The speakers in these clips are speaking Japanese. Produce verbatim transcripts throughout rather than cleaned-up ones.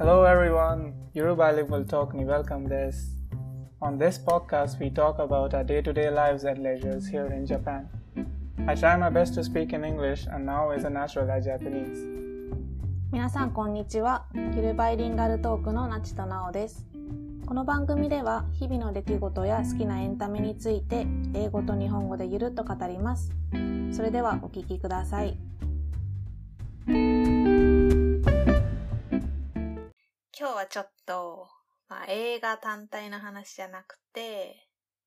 Hello everyone, Yorubilingual Talk ni welcome this. On this podcast, we talk about our day-to-day lives and leisures here in Japan. I try my best to speak in English and now as a natural at Japanese. 皆さんこんにちは。ゆるバイリンガルトークのなちとなおです。この番組では日々の出来事や好きなエンタメについて英語と日本語でゆるっと語ります。それではお聞きください。今日はちょっと、まあ、映画単体の話じゃなくて、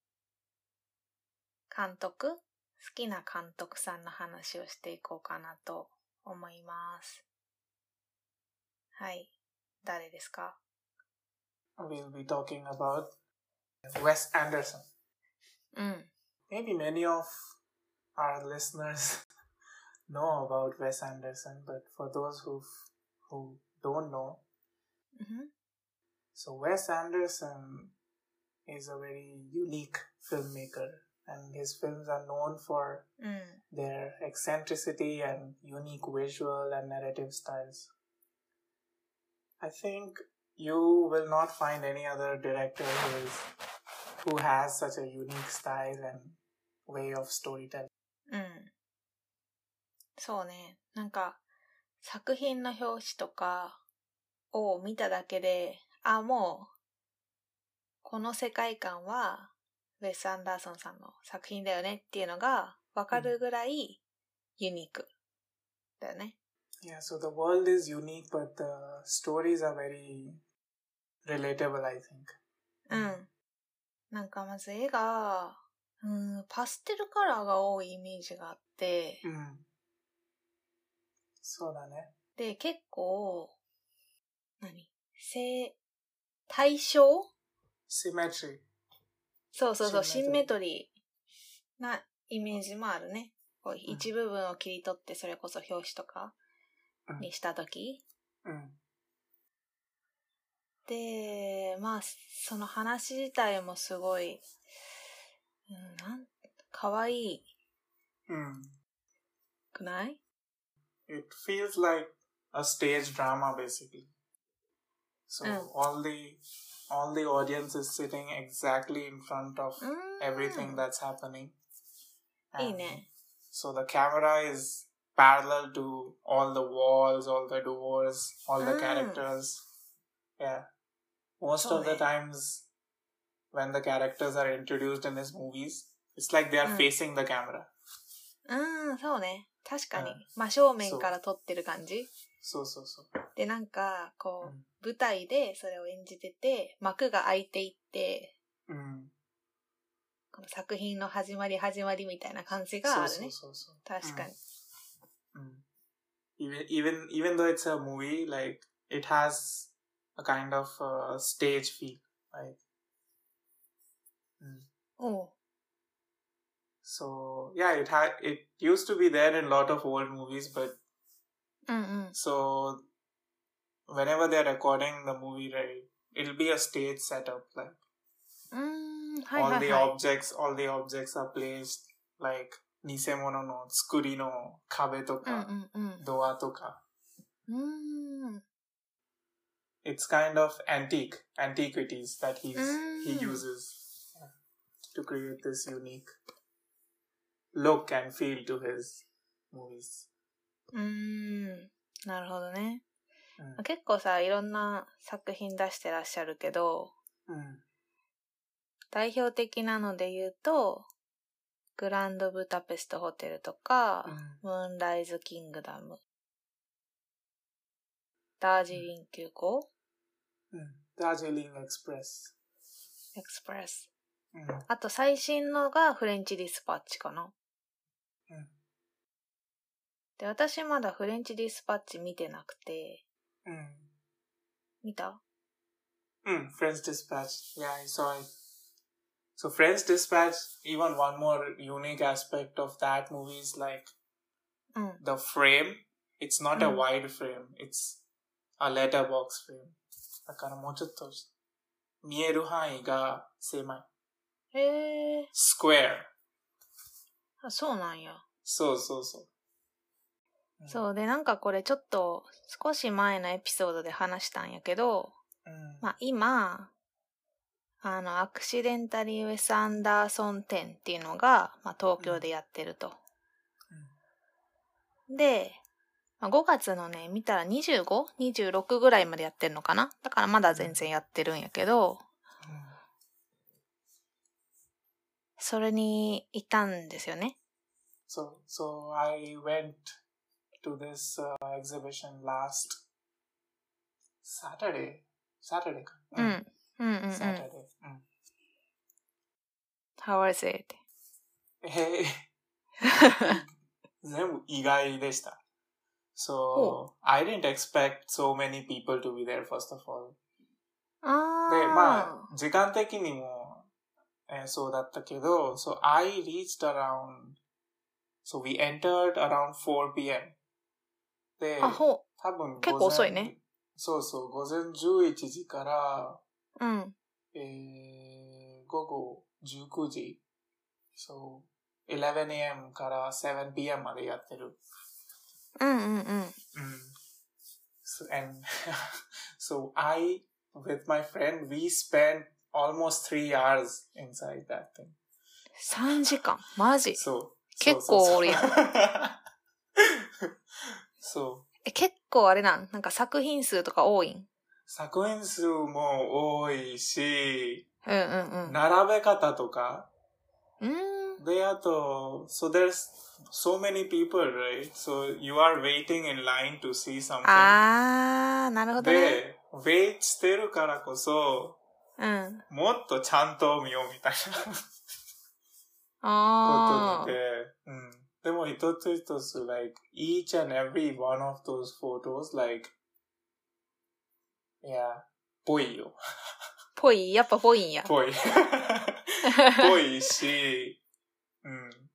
監督、好きな監督さんの話をしていこうかなと思います。はい、誰ですか？ We'll be talking about Wes Anderson. うん。 Maybe many of our listeners know about Wes Anderson, but for those who who don't know, Mm-hmm. so Wes Anderson is a very unique filmmaker, and his films are known for mm. their eccentricity and unique visual and narrative styles. I think you will not find any other director who is who has such a unique style and way of storytelling. うん。そうね。なんか、作品の表紙とかを見ただけで、あ、もう、この世界観は、ウェス・アンダーソンさんの作品だよねっていうのがわかるぐらいユニークだよね。 Yeah, so the world is unique, but the stories are very relatable, I think. うん。なんかまず絵が、うん、パステルカラーが多いイメージがあって、 うん。そうだね。 で、結構、何正、対称 Symmetry. そうそうそう、シンメ Symmetry. トリーなイメージもあるね。こう一部分を切り取ってそれこそ表紙とかにしたとき、 うん。 で、まあ、その話自体もすごい、うん、なんかわいい、 うん。 くない？ It feels like a stage drama, basically. So うん、 all the all the audience is sitting exactly in front of everything that's happening. いいね。 So the camera is parallel to all the walls, all the doors, all the characters. Yeah. Most of the times when the characters are introduced in his movies, it's like they are facing the camera. うん、そうね。確かに。真正面から撮ってる感じ？ そうそうそう。 で、なんか、こう、舞台でそれを演じてて、幕が開いていって、 うん、 この作品の始まり始まりみたいな感じがあるね。 そうそうそうそう。 確かに。 うん。Even, even, even though it's a movie, like, it has a kind of uh, stage feel, right? うん。おう。 So, yeah, it had, it used to be there in a lot of old movies, but うんうん。 so whenever they're recording the movie, right, it'll be a stage setup, like うーん、はいはいはい。 all the objects, all the objects are placed, like 偽物の作りの壁とか、 うんうんうん、 ドアとか。 うーん。 It's kind of antique, antiquities that he's, he uses to create this unique look and feel to his movies. うーん、なるほどね。 うん、 結構さ、いろんな作品出してらっしゃるけど、 うん、 代表的なので言うと、グランドブダペストホテルとか、うん、ムーンライズキングダム、ダージリン急行、 うん、ダージリンエクスプレス。 エクスプレス。 うん、 あと最新のがフレンチディスパッチかな。 うん、 で、私まだフレンチディスパッチ見てなくて、 うん、 見た？ うん、French Dispatch. Yeah, I saw it. So French Dispatch, even one more unique aspect of that movie is like うん、 the frame. It's not a wide frame. It's a letterbox frame. だからもうちょっと見える範囲が狭い。 へー。 スクエア。 あ、そうなんや。 そうそうそう。 そうで、なんかこれちょっと少し前のエピソードで話したんやけど、 うん、 まあ今、あの、アクシデンタリー・ウェス・アンダーソン展っていうのが、まあ、東京でやってると。うん、で、まあ、ごがつのね、見たらにじゅうご、にじゅうろくぐらいまでやってるのかな。だからまだ全然やってるんやけど、うん、それに行ったんですよね。 So, so I went to this、uh, exhibition last Saturday. Saturday か。 うん。うんうんうん。 Saturday. うん。 How was it? え全部意外でした。So, I didn't expect so many people to be there, first of all. あで、まあ、時間的にも、えー、そうだったけど、so I reached around, so we entered around four p.m. で、 あ、ほ多分結構遅いね。 そうそう、午前じゅういちじから、 うん。 えー、午後じゅうくじ、so, eleven a.m. から seven p.m. までやってる。 うんうんうん。うん。 So, and so I, with my friend, we spent almost three hours inside that thing. さんじかんマジそう。 結構おるやん。 そう。 え、結構あれなんなんか作品数とか多いん？ 作品数も多いし、 うんうんうん。 並べ方とか。 うん。 で、あと、so there's so many people, right? So you are waiting in line to see something. あー、なるほどね。 で、wait してるからこそ、 うん。 もっとちゃんと見ようみたいなあことで、うん。でも一つ一つ、like, each and every one of those photos, like, yeah, ぽいよ。 ぽい、やっぱぽいんや。 ぽい。ぽいし、うん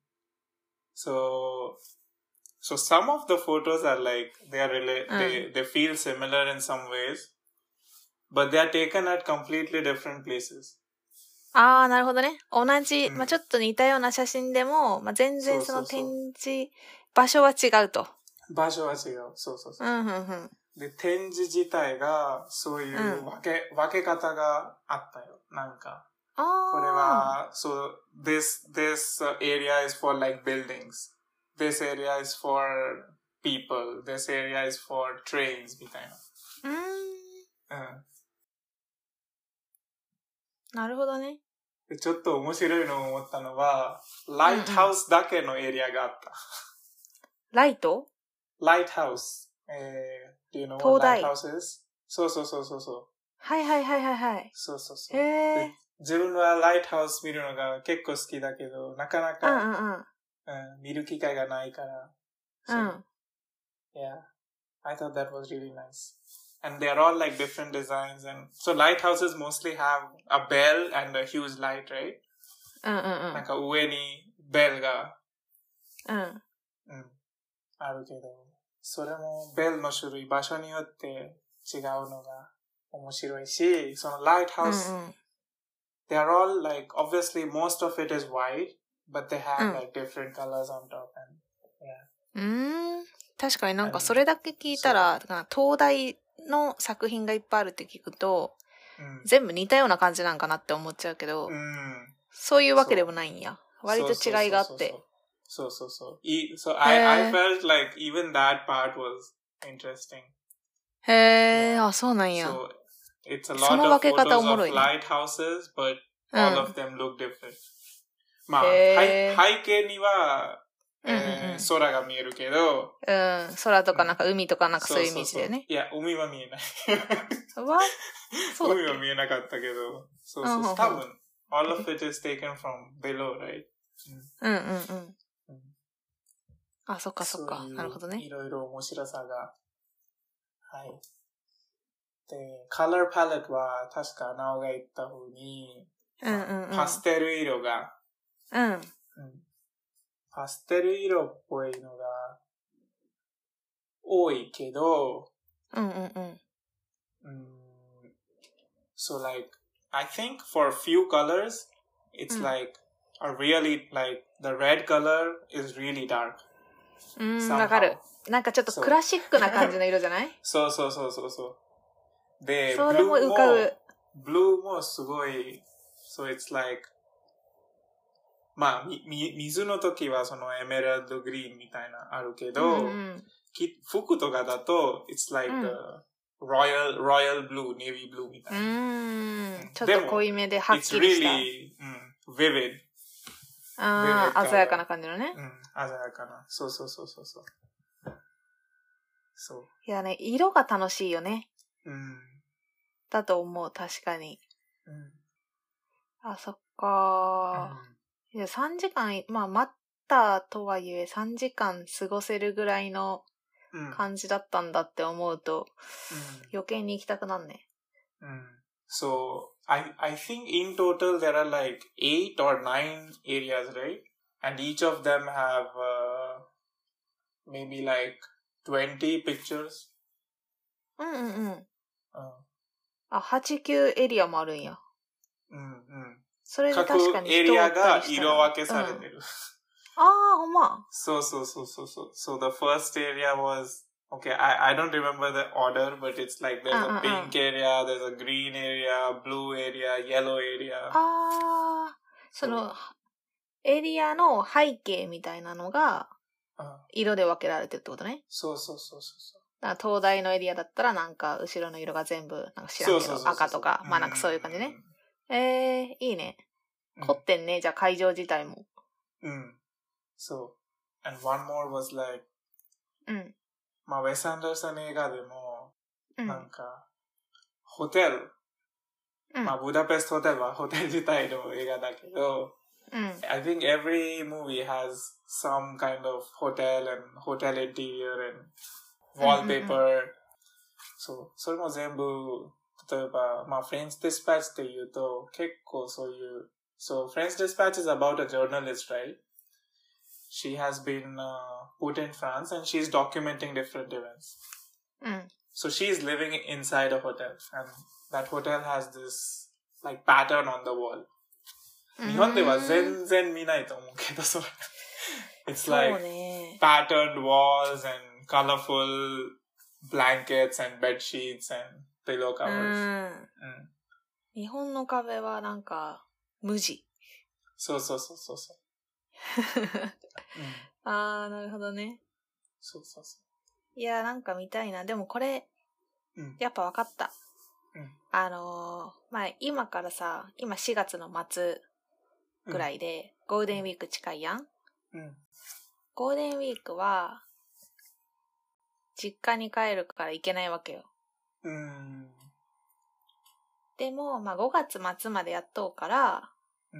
。So, so some of the photos are like, they are rela- they, they feel similar in some ways, but they are taken at completely different places. ああ、なるほどね。同じ、うん、まあちょっと似たような写真でも、まあ全然その展示、場所は違うと。 場所は違う。そうそうそう。 うんうんうん。 で、展示自体が、そういう分け、うん、分け方があったよ。なんか。 ああ。 これは、so, this, this area is for like buildings. This area is for people. This area is for trains, みたいな。うーん。うん。 なるほどね。 ちょっと面白いのを思ったのは、ライトハウスだけのエリアがあった。 ライト？ ライトハウス。えー、do you know what light house is? そうそうそうそうそう。 はいはいはいはいはい。 そうそうそう。 へー。 自分はライトハウス見るのが結構好きだけど、なかなか、 うんうんうん。 うん、見る機会がないから。 うん。 Yeah, I thought that was really nice. And they're all like different designs. And so lighthouses mostly have a bell and a huge light, right? うんうんうん。 なんか上にベルが、 うん。うん。 あるけど、それもベルの種類、場所によって違うのが面白いし、そのライトハウス、うんうん、they are all like, obviously most of it is white, but they have like different colors on top. And, yeah. うーん。確かになんかそれだけ聞いたら、東大の作品がいっぱいあるって聞くと、うん、全部似たような感じなんかなって思っちゃうけど、うん、そういうわけでもないんや。割と違いがあって。 そうそうそう。So I, I felt like even that part was interesting. へー、あ、そうなんや。 So it's a lot of photos of lighthouses, but all of them look different. まあ、背景には、えーうんうん、空が見えるけど、 うん、空とかなんか海とかなんかそういうイメージだよね。 いや、海は見えない。 わそう海は見えなかったけど、そうそうそう。多分、all of it is taken from below, right? うんうんうん。うん、あ、そっかそっか。なるほどね。 いろいろ面白さが。はい。で、カラーパレットは確かなおが言った風に、うんうんうん、パステル色が、うん。うんパステル色っぽいのが多いけど、うんうんうん。Mm, so like, I think for a few colors, it's、うん、like a really, like the red color is really dark. うん、わかる。なんかちょっとクラシックな感じの色じゃない？ そうそうそうそうそう。で、 それも浮かぶ。 ブルーもすごい、so it's like、まあ、み、み、水の時はそのエメラルドグリーンみたいなあるけど、うんうん、服とかだと、it's like、うん、royal, royal blue, navy blue みたいな。 うーん、ちょっと濃いめではっきりした。 It's really、うん、vivid。 ああ、鮮やかな感じのね。 うん、鮮やかな。そうそうそうそうそう。そう。 いやね、色が楽しいよね。 うん。 だと思う、確かに。 うん。 あ、そっかー。うん、いや、さんじかん、まあ、待ったとはいえ、さんじかん過ごせるぐらいの感じだったんだって思うと、うん、余計に行きたくなんね。 うん。So, I, I think in total there are like eight or nine areas, right? And each of them have uh, maybe like twenty pictures. うんうんうん。うん、あ、はち、きゅうエリアもあるんや。 うんうん。 それで確かに人を追ったりしたら。各エリアが色分けされてる。うん、 ああ、ほんま。 そうそうそうそうそう。So the first area was, okay, I, I don't remember the order, but it's like there's a pink area, there's a green area, blue area, yellow area. ああ、その、エリアの背景みたいなのが、色で分けられてるってことね。 そうそうそうそう。 だから東大のエリアだったらなんか後ろの色が全部なんか知らんけど赤とかまあなんかそういう感じね。えー、いいね。凝ってんね、うん、じゃあ会場自体も。 うん。そう。and one more was like、 うん。 まあウェス・アンダーソン映画でも、うん、なんかホテル、うん、まあブダペストホテルはホテル自体の映画だけど、うん、I think every movie has some kind of hotel and hotel interior and wallpaper、うんうんうん、そう、それも全部、例えば、まあ、French Dispatch って言うと、結構そういう、so French Dispatch is about a journalist, right? She has been uh, put in France and she's documenting different events. うん、 so she's living inside a hotel and that hotel has this like pattern on the wall. 日本では全然見ないと思うけど、それ。It's like patterned walls and colorful blankets and bed sheets and pillow covers. うん、うん、 日本の壁はなんか無地。 そうそうそうそうそう。 うん、ああ、なるほどね。 そうそうそう。 いや、なんか見たいな。でもこれ、うん、やっぱ分かった。うん、あのー、まあ今からさ、今しがつの末ぐらいで、うん、ゴールデンウィーク近いやん。 うん、 ゴールデンウィークは実家に帰るから行けないわけよ。 うん、 でも、まあ、ごがつ末までやっとうから、うん、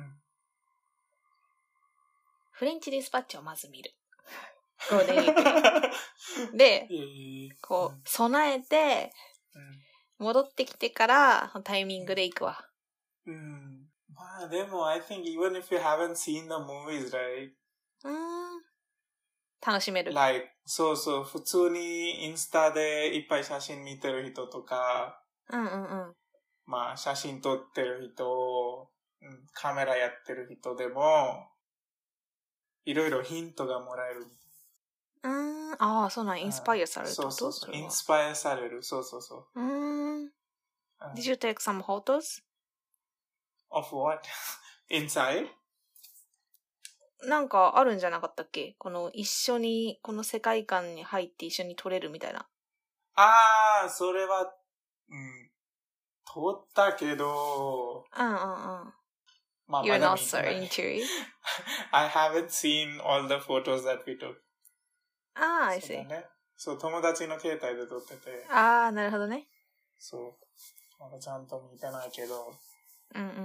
フレンチディスパッチをまず見る。ゴールデンウィークで、こう、備えて、戻ってきてからタイミングで行くわ。 うん。まあでも、I think even if you haven't seen the movies, right? うーん。楽しめる。 Like, そうそう、普通にインスタでいっぱい写真見てる人とか、 うんうんうん。 まあ写真撮ってる人、うん、カメラやってる人でも、いろいろヒントがもらえる。 うーん、ああ、そうなん、インスパイアされるってこと？ そうそうそう、インスパイアされる、そうそうそう。 うーん。Did you take some photos? Of what? Inside? なんかあるんじゃなかったっけ？この一緒に、この世界観に入って一緒に撮れるみたいな。 ああ、それは、うん、撮ったけど、 うんうんうん。まあ、You're not so into it? I haven't seen all the photos that we took. ああ、I see. そうだね。そう、友達の携帯で撮ってて。 ああ、なるほどね。 そう。まだちゃんと見てないけど。 うんうん。うん、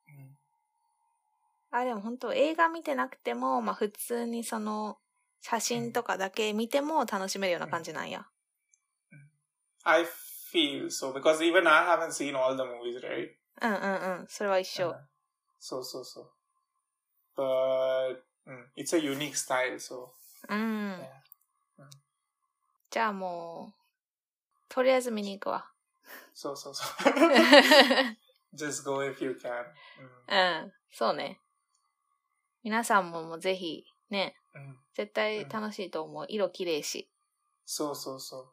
あ、でも本当映画見てなくても、まあ普通にその写真とかだけ見ても楽しめるような感じなんや。 うんうん、I feel so, because even I haven't seen all the movies, right? うんうんうん。それは一緒。 うん、そうそうそう。But, うん、it's a unique style, so. うん。Yeah. うん、じゃあもう、とりあえず見に行くわ。 そうそうそう。Just go if you can. うん、うん、そうね。皆さんももうぜひね、 うん、 絶対楽しいと思う。色綺麗し。 そうそうそう。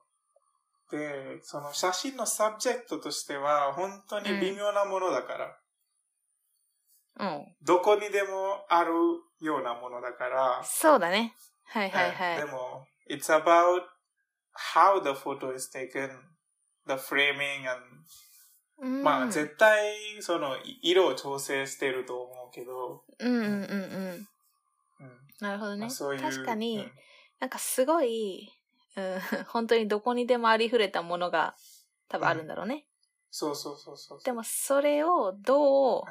で、その写真のサブジェクトとしては、本当に微妙なものだから。 うん。 どこにでもあるようなものだから。 そうだね。はいはいはい。 でも、it's about how the photo is taken, the framing and、うん、まあ絶対その色を調整してると思うけど。 うんうんうんうん。うん、なるほどね。まあ、そういう確かに、うん、なんかすごい、うん、本当にどこにでもありふれたものが多分あるんだろうね。うん、 そうそうそうそう。 でもそれをどう、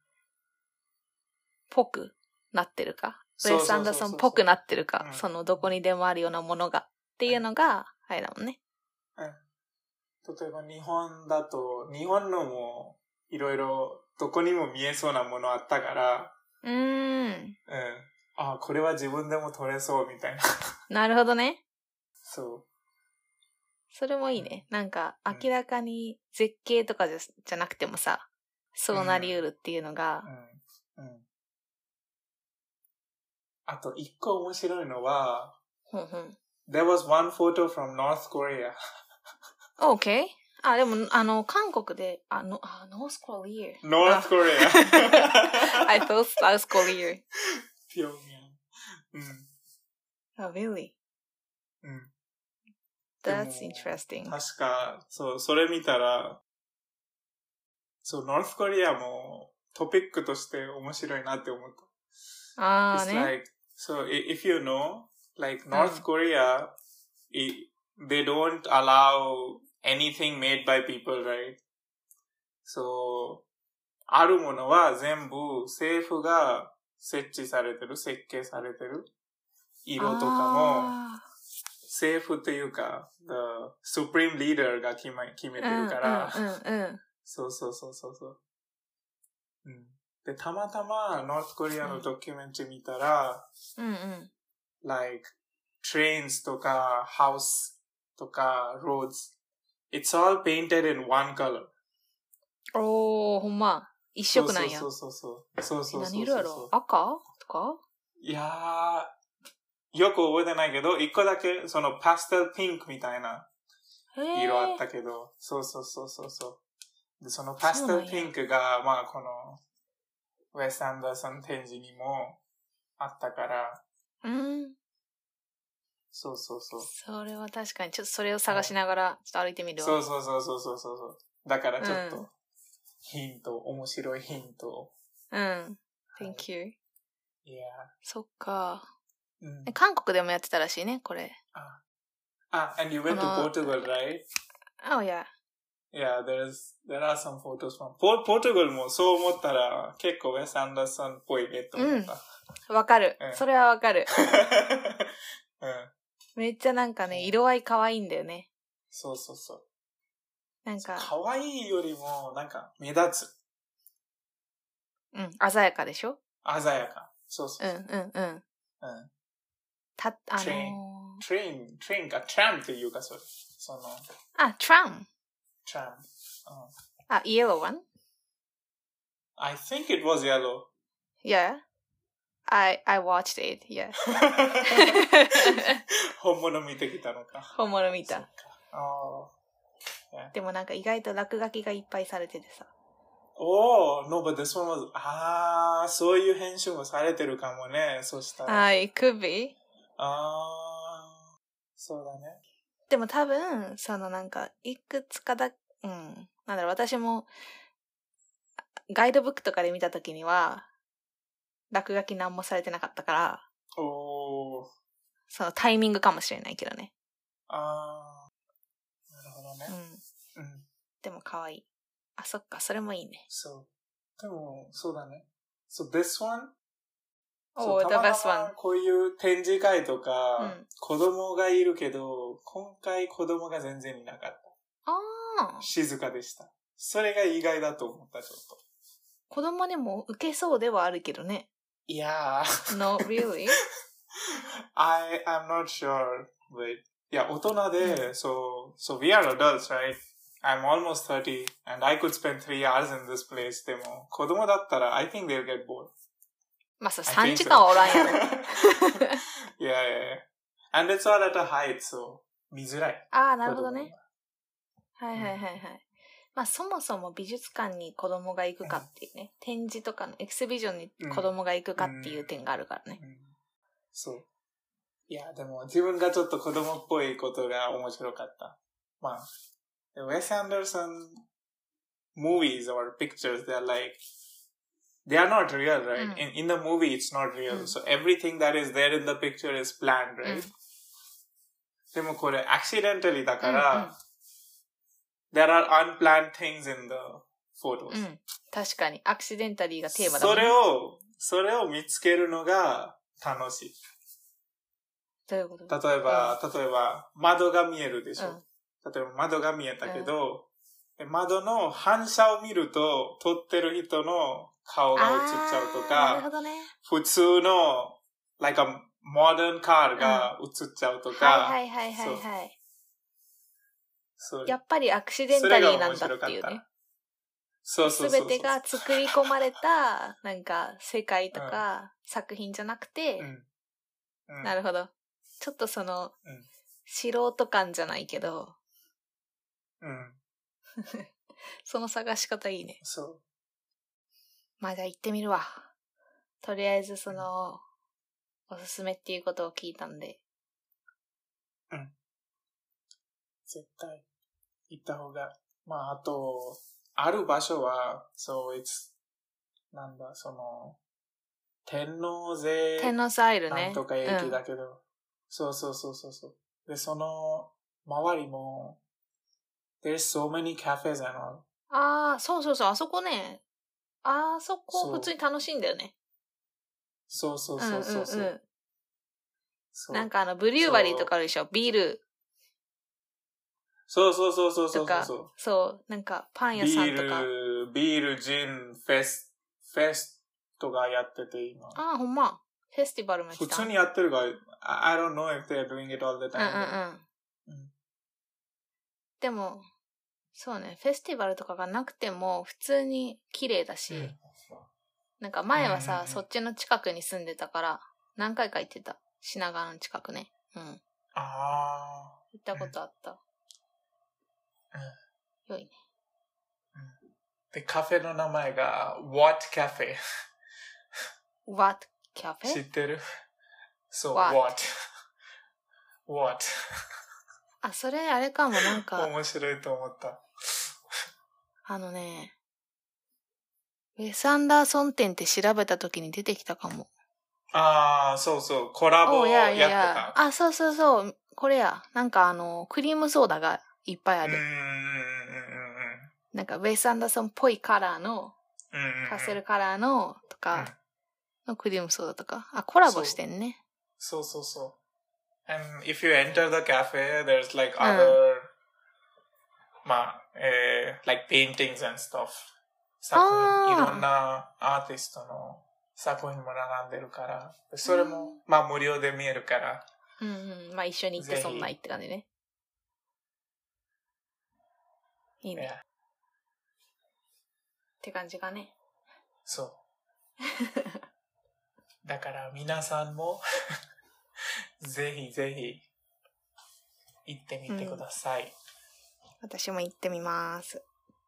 ぽくなってるか。ウェス・アンダーソンっぽくなってるか。そのどこにでもあるようなものが。っていうのが、あれだもんね。 うん。例えば日本だと、日本のもいろいろどこにも見えそうなものあったから。 うーん。うん。 あ、これは自分でも撮れそうみたいな。 なるほどね。 そう。 それもいいね。なんか明らかに絶景とかじゃ、じゃなくてもさ、そうなり得るっていうのが、 うんうんうん、あと一個面白いのは、 ふんふん There was one photo from North Korea. Okay. あ、でも、あの、韓国で、あの、あ、North Korea. North Korea. I thought South Korea. ピョンヤン。うん。 Oh, really? うん。 That's interesting. 確か、そう、それ見たら、そう、North Korea もトピックとして面白いなって思った。 あーね。 It's like, so if you know, like North Korea, it, they don't allow anything made by people, right? So, あるものは全部政府が設置されてる、設計されてる。色とかも、政府というか、the supreme leader が決め、決めてるから、 うんうんうん、 そうそうそうそうそう。うん。で、たまたま、ノースコリアのドキュメンタリー見たら、 うんうん、 like, trains とか、house とか、roads, it's all painted in one color. おー、ほんま。一色なんや。 そうそうそうそう。そうそうそうそう。 何色やろ？赤とか？ いやー、よく覚えてないけど、一個だけ、そのパステルピンクみたいな色あったけど、そうそうそうそうそう。で、そのパステルピンクが、まあこの、ウェス・アンダーソン展示にもあったから、 うん。 そうそうそう。 それは確かに、ちょっとそれを探しながら、ちょっと歩いてみるわ。 そうそうそうそうそうそう。だからちょっと、うん、ヒント、面白いヒント。 うん。Thank you. Yeah. そっか、 うん。 韓国でもやってたらしいね、これ。 あ、あ、and you went to Portugal, right? Oh, yeah. Yeah, there's, there are some photos from... ポ、ポルトガルもそう思ったら結構ウェス・アンダーソンっぽいねと思った。 うん。わかる、うん。それはわかる。 うん。 めっちゃなんかね、色合い可愛いんだよね。 そうそうそう。 なんか。 可愛いよりも、なんか目立つ。 うん。鮮やかでしょ？ 鮮やか。そうそうそう。 うんうんうん。うん。た、あのー、 トレイン、トレイン、トレインか、トラムっていうか、それ。その。 あ、トラム。 トラム。 あ、yellow one? I think it was yellow. Yeah. I, I watched it, yeah. 本物見てきたのか。 本物見た。 ああ。でもなんか意外と落書きがいっぱいされててさ。 Oh, no, but this one was, ああ、そういう編集もされてるかもね、そしたら。 あ、it could be. ああ、そうだね。 でも多分、そのなんか、いくつかだ、うん。なんだろう、私も、ガイドブックとかで見たときには、落書き何もされてなかったから、 おー。 そのタイミングかもしれないけどね。 ああ、なるほどね。 うん。うん。でも可愛い。あ、そっか、それもいいね。 そう。でも、そうだね。So this one? Oh, the best one. こういう展示会とか、うん、子供がいるけど、今回子供が全然いなかった。 ああ。 静かでした。それが意外だと思った、ちょっと。 子供でも受けそうではあるけどね。 いやー。 Not really? I am not sure. But, いや、大人で、so, so we are adults, right? I'm almost thirty, and I could spend three hours in this place. でも、子供だったら、I think they'll get bored. まあさ、さんじかんはおらんやろ。 yeah, yeah, yeah. And it's all at a height, so 見づらい。 ああ、なるほどね。はいはいはいはい。まあそもそも美術館に子供が行くかっていうね、展示とかのエキシビジョンに子供が行くかっていう点があるからね。 うんうん、そう。いや、でも自分がちょっと子供っぽいことが面白かった。まあ、Wes Anderson movies or pictures, they're like, they are not real, right? Mm. In, in the movie, it's not real. Mm. So everything that is there in the picture is planned, right? Mm. でもこれ accidentally だから、うんうん、there are unplanned things in the photos、うん、 確かにアクシデンタリーがテーマだもんね。それをそれを見つけるのが楽しい。 どういうこと？ 例えば、うん、例えば窓が見えるでしょ、うん、例えば窓が見えたけど、うん、窓の反射を見ると撮ってる人の顔が映っちゃうとか、 なるほどね、 普通の like a modern car が映っちゃうとか、 うん、はいはいはいはいはい。そうやっぱりアクシデンタリーなんだっていうね。 そうそうそうそう。 すべてが作り込まれたなんか世界とか、うん、作品じゃなくて、うんうん、なるほど。ちょっとその、うん、素人感じゃないけど、うん、その探し方いいね。 そう。 まあじゃあ行ってみるわ。とりあえずその、うん、おすすめっていうことを聞いたんで。 うん。絶対行った方が。まああと、ある場所は、そう、it's、なんだ、その、天王星、 天王星アイルね。 なんとか駅だけど、うん、そうそうそうそうそう。で、その、周りも、there's so many cafes and all. ああ、そうそうそう、あそこね、あそこ普通に楽しいんだよね。 そうそうそうそうそう、うんうんうん、 そう。なんかあの、ブリューバリーとかあるでしょ、ビール。 そうそうそうそうそうそう。 そう、なんかパン屋さんとか。 ビール、ビール、ジン、フェス、フェスとかやってて今。 ああ、ほんま。フェスティバルもやってた。 普通にやってるから、I don't know if they're doing it all the time. うんうんうん。うん、でも、そうね、フェスティバルとかがなくても普通に綺麗だし、うん、なんか前はさ、うんうんうん、そっちの近くに住んでたから何回か行ってた。品川の近くね。うん。ああ。 行ったことあった。うん。良いね。 うん。で、カフェの名前が What Cafe。 What Cafe？ 知ってる？そう、What。What。 あ、それあれかもなんか。 面白いと思った。 あのね、ウェス・アンダーソン店って調べた時に出てきたかも。 ああ、そうそう、コラボやってた。 あ、そうそうそう、これや。なんかあの、クリームソーダがいっぱいある。 うんうんうんうん、 なんかウェス・アンダーソンっぽいカラーの、うんうんうん、パステルカラーのとか、うん、のクリームソーダとか。あ、コラボしてんね。 そうそうそう。And if you enter the cafe, there's like other、うん、まあ、えー、like paintings and stuff。作品、いろんなアーティストの作品も並んでるから、それも、うん、まあ無料で見えるから。 うんうん。まあ一緒に行ってそんないって感じね。いいね。Yeah. って感じかね。 そう。だから皆さんもぜひぜひ行ってみてください。うん、 私も行ってみます。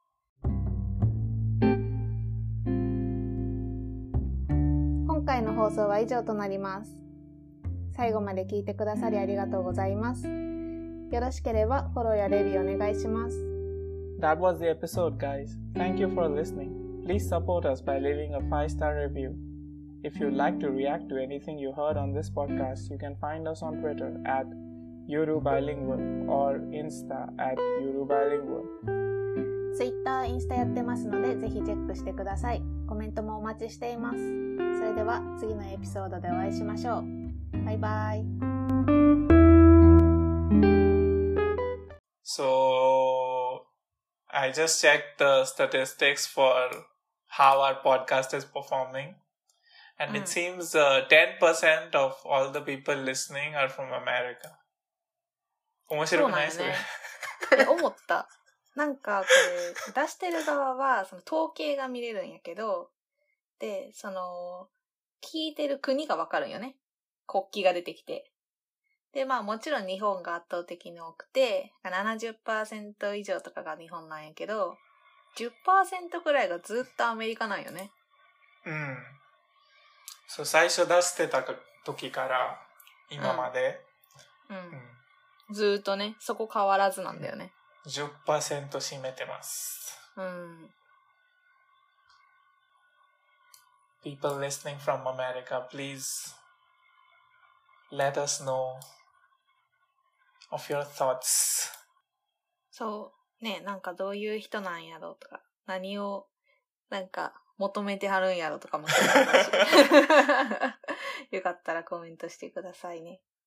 今回の放送は以上となります。最後まで聞いてくださりありがとうございます。よろしければフォローやレビューお願いします。 That was the episode, guys. Thank you for listening. Please support us by leaving a five-star review. If you'd like to react to anything you heard on this podcast, you can find us on Twitter at Yurubilingual or Insta at Yurubilingual. Twitter、インスタやってますので、ぜひチェックしてください。コメントもお待ちしています。それでは次のエピソードでお会いしましょう。バイバイ。 So, I just checked the statistics for how our podcast is performing. And mm. it seems uh, ten percent of all the people listening are from America. 面白くないそれ。 そうなんよね。思った。なんかこれ出してる側はその統計が見れるんやけど、で、その聞いてる国がわかるんよね。国旗が出てきて。で、まあもちろん日本が圧倒的に多くて、ななじゅっパーセント 以上とかが日本なんやけど、じゅっパーセント くらいがずっとアメリカなんよね。 うん。そう、最初出してた時から今まで、 うん。うんうん、ずっとね、そこ変わらずなんだよね。 じゅっパーセント 占めてます。 うん。 People listening from America, please let us know of your thoughts. そうね、なんかどういう人なんやろうとか、何をなんか求めてはるんやろとかも気になるしよかったらコメントしてくださいね。